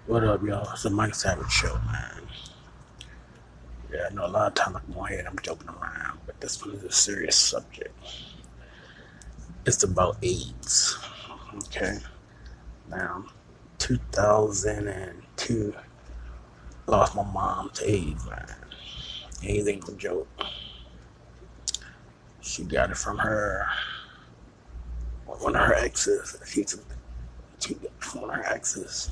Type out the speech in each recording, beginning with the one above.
What up, y'all? It's the Mike Savage Show, man. Yeah, I know a lot of times I'm on here and I'm joking around, but this one is a serious subject. It's about AIDS. Okay? Now, 2002, I lost my mom to AIDS, man. AIDS ain't no joke. She got it from one of her exes. She got it from one of her exes.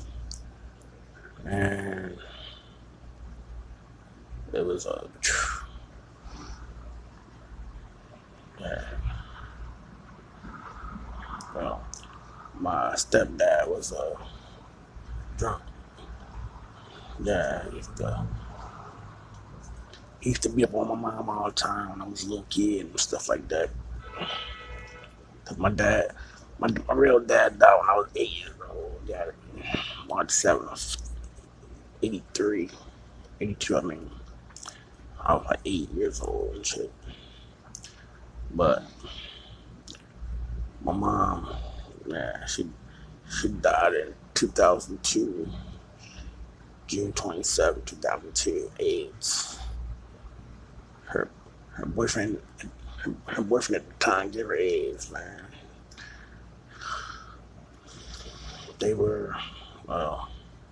And it was yeah, well, my stepdad was drunk. Yeah, he used to be up on my mom all the time when I was a little kid and stuff like that. Cause my real dad died when I was 8 years old. Yeah, March 7th, 83, 82. I mean, I was like 8 years old and shit. But my mom, yeah, she died in 2002, June 27, 2002, AIDS. Her her boyfriend, her boyfriend at the time gave her AIDS, man. They were, well,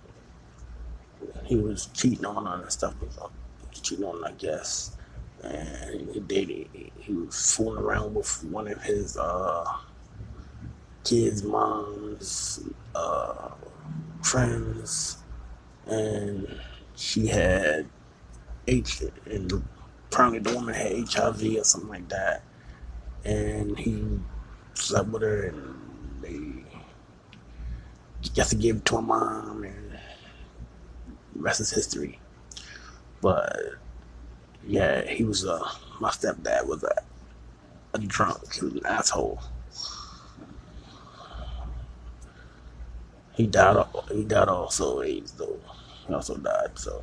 he was cheating on her and stuff. Cheating on her, I guess. And he dated. He was fooling around with one of his kids' moms, friends, and she had H. And apparently the woman had HIV or something like that. And he slept with her, and they guess he gave it to her mom, and the rest is history. But yeah, he was my stepdad was a drunk. He was an asshole. He died. He died also AIDS though. He also died. So,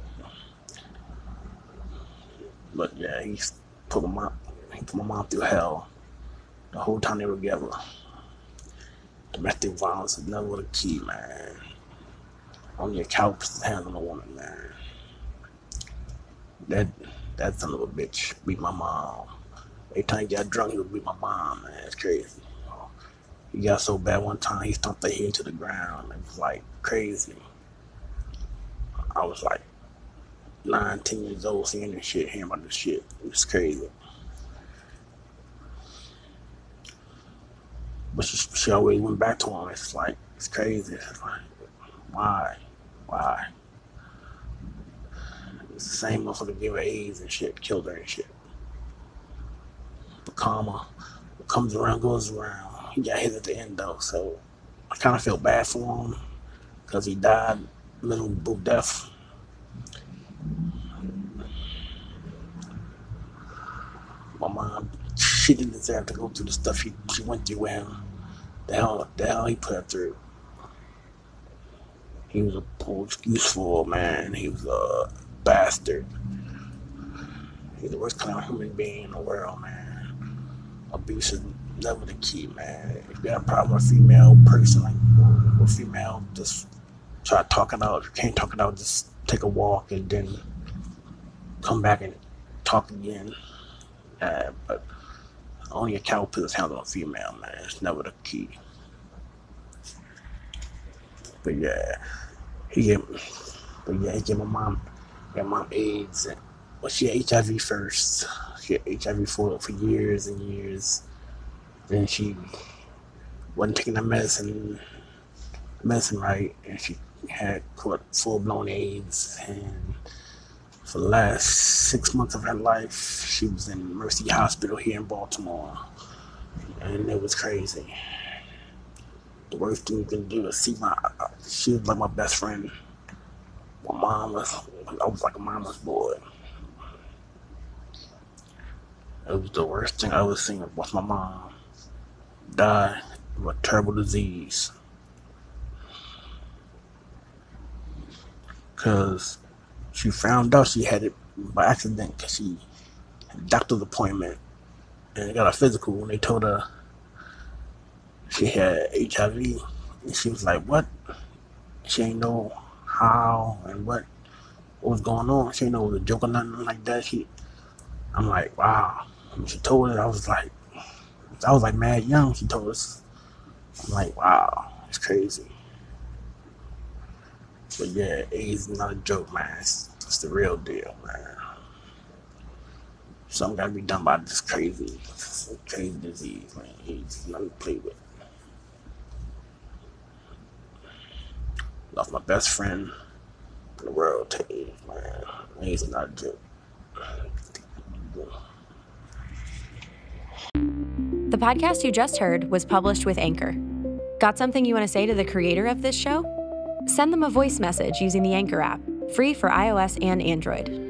but yeah, put my mom. He put my mom through hell the whole time they were together. Domestic violence is never the key, man. Only a couch is handling a woman, man. That that son of a bitch beat my mom. Every time he got drunk, he would beat my mom, man. It's crazy. He got so bad one time he stomped her head to the ground. It was like crazy. I was like 9, 10 years old seeing this shit, hearing about this shit. It was crazy. But she always went back to him. It's like, it's crazy. It's like, why? Why? It's the same motherfucker gave her AIDS and shit, killed her and shit. But karma, what comes around goes around. He got hit at the end though, so I kind of felt bad for him because he died miserable death. My mom, she didn't deserve to go through the stuff she went through with him. The hell he put her through. He was a poor, excuseful man. He was a bastard. He's the worst kind of human being in the world, man. Abuse is never the key, man. If you got a problem with a female person, like or female, just try to talk it out. If you can't talk it out, just take a walk and then come back and talk again. But only a cowpills handle a female, man. It's never the key. But yeah, he gave, he gave my mom AIDS, and well, she had HIV first. She had HIV for years and years. Then she wasn't taking the medicine right, and she had caught full blown AIDS. And for the last 6 months of her life, she was in Mercy Hospital here in Baltimore, and it was crazy. The worst thing you can do is see she was like my best friend. I was like a mama's boy. It was the worst thing I ever seen was my mom die of a terrible disease. Because she found out she had it by accident because she had a doctor's appointment and got a physical when they told her she had HIV. And she was like, what? She ain't know how and what was going on. She didn't know it was a joke or nothing like that. I'm like, wow. When she told it, I was like mad young. She told us. I'm like, wow, it's crazy. But yeah, AIDS is not a joke, man. It's the real deal, man. Something gotta be done about this crazy disease, man. AIDS is nothing to play with. Lost my best friend in the world to AIDS, man. AIDS is not a joke. The podcast you just heard was published with Anchor. Got something you want to say to the creator of this show? Send them a voice message using the Anchor app, free for iOS and Android.